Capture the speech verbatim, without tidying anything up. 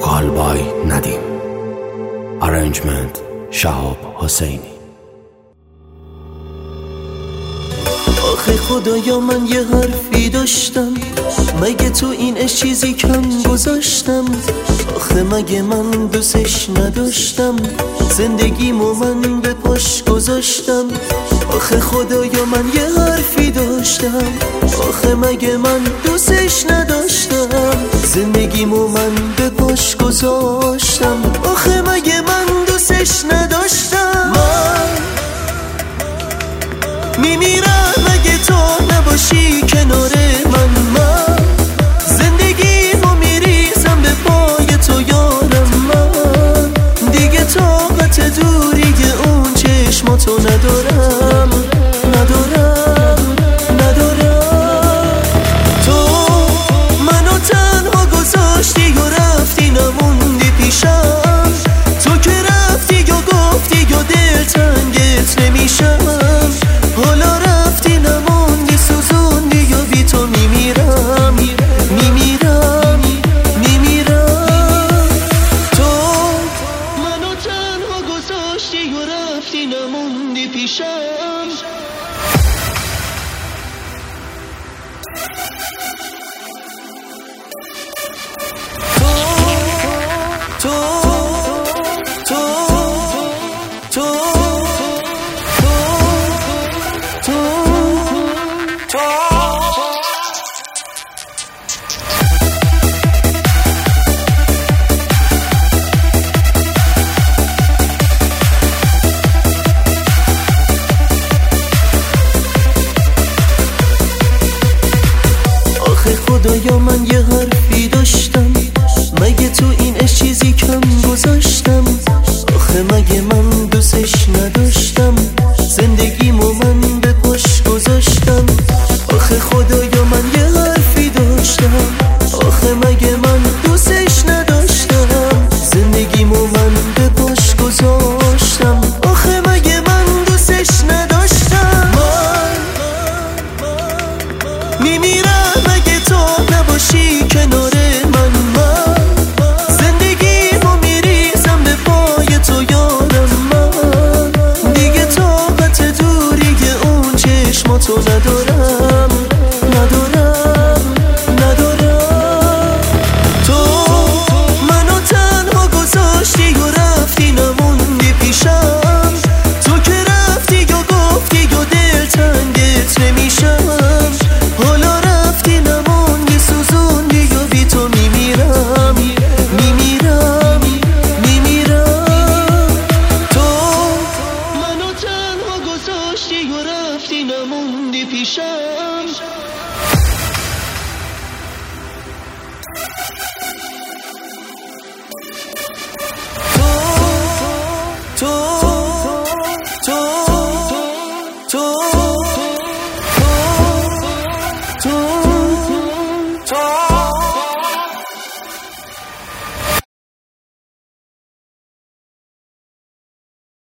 وکال بای ندیم. ارنجمنت شهاب حسینی. آخه خدایا من یه حرفی داشتم، مگه تو این اش چیزی کم گذاشتم؟ آخه مگه من دوستش نداشتم؟ زندگیمو من به پاش گذاشتم. آخه خدایا من یه حرفی داشتم، آخه مگه من دوستش نداشتم؟ زندگیمو من به پاش گذاشتم. آخه مگه من دوستش نداشتم؟ من میمیرم اگه تو نباشی کنار من. من زندگیمو میریزم به پای تو یارم. من دیگه طاقت دوری اون چشماتو ندارم ندارم ندارم. تو منو تنها گذاشتی و رفتی نموندی پیشم. تو که رفتی یا گفتی یا دلتنگت نمیشم. حالا رفتی نموندی سوزوندی یا بی تو میمیرم میمیرم میمیرم. تو منو تنها گذاشتی و رفتی نموندی پیشم. تو تو تو آخه خدایا من یه حرفی داشتم، مگه تو این اش چیزی کم گذاشتم؟ آخه مگه من دوستش نداشتم؟ زندگیمو من به پاش گذاشتم. آخه خدایا من یه حرفی داشتم، آخه مگه من دوستش نداشتم؟ زندگیمو من به پاش گذاشتم. آخه مگه من دوستش نداشتم؟ من میمیرم اگه تو نباشی کنار من. من زندگیمو میریزم به پای تو یارم. من دیگه طاقت دوری اون چشماتو ندارم ندارم ندارم. تو منو تنها گذاشتی و رفتی نموندی پیشم. تو که رفتی یا گفتی یا دلتنگت نمیشم. حالا رفتی نموندی سوزوندی یا بی تو میمیرم میمیرم میمیرم. تو منو تنها گذاشتی و رفتی نموندی پیشم.